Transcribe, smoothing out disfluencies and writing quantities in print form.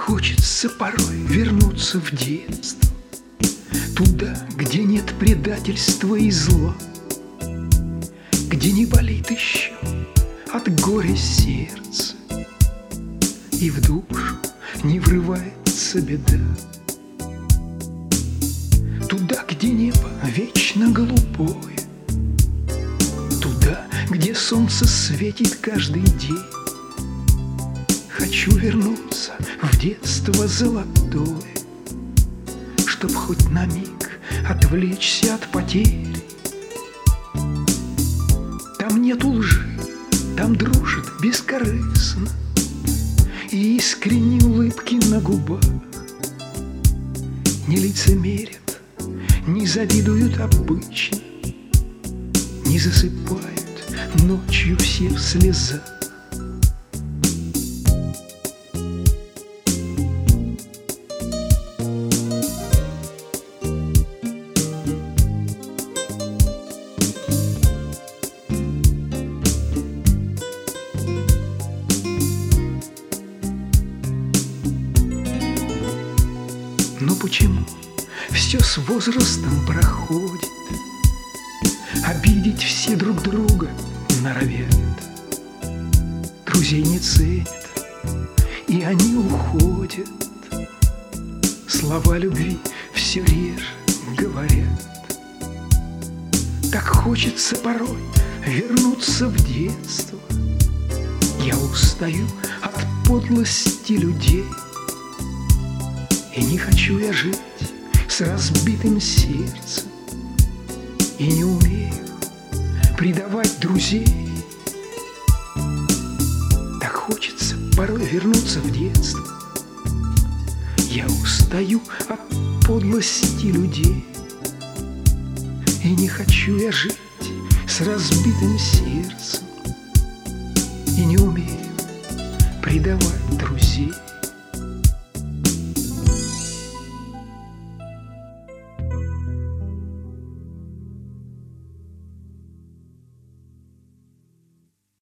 хочется порой вернуться в детство, туда, где нет предательства и зла, где не болит еще от горя сердце, и в душу не врывается беда. Туда, где небо вечно голубое, туда, где солнце светит каждый день. Хочу вернуться в детство золотое, чтоб хоть на миг отвлечься от потери. Там нету лжи, там дружит бескорыстно, и искренние улыбки на губах. Не лицемерят, не завидуют обычно, не засыпают ночью все в слезах. Но почему все с возрастом проходит? Обидеть все друг друга норовят, друзей не ценят, и они уходят. Слова любви все реже говорят. Так хочется порой вернуться в детство. Я устаю от подлости людей, и не хочу я жить с разбитым сердцем, и не умею предавать друзей. Так хочется порой вернуться в детство. Я устаю от подлости людей, и не хочу я жить с разбитым сердцем, и не умею предавать друзей.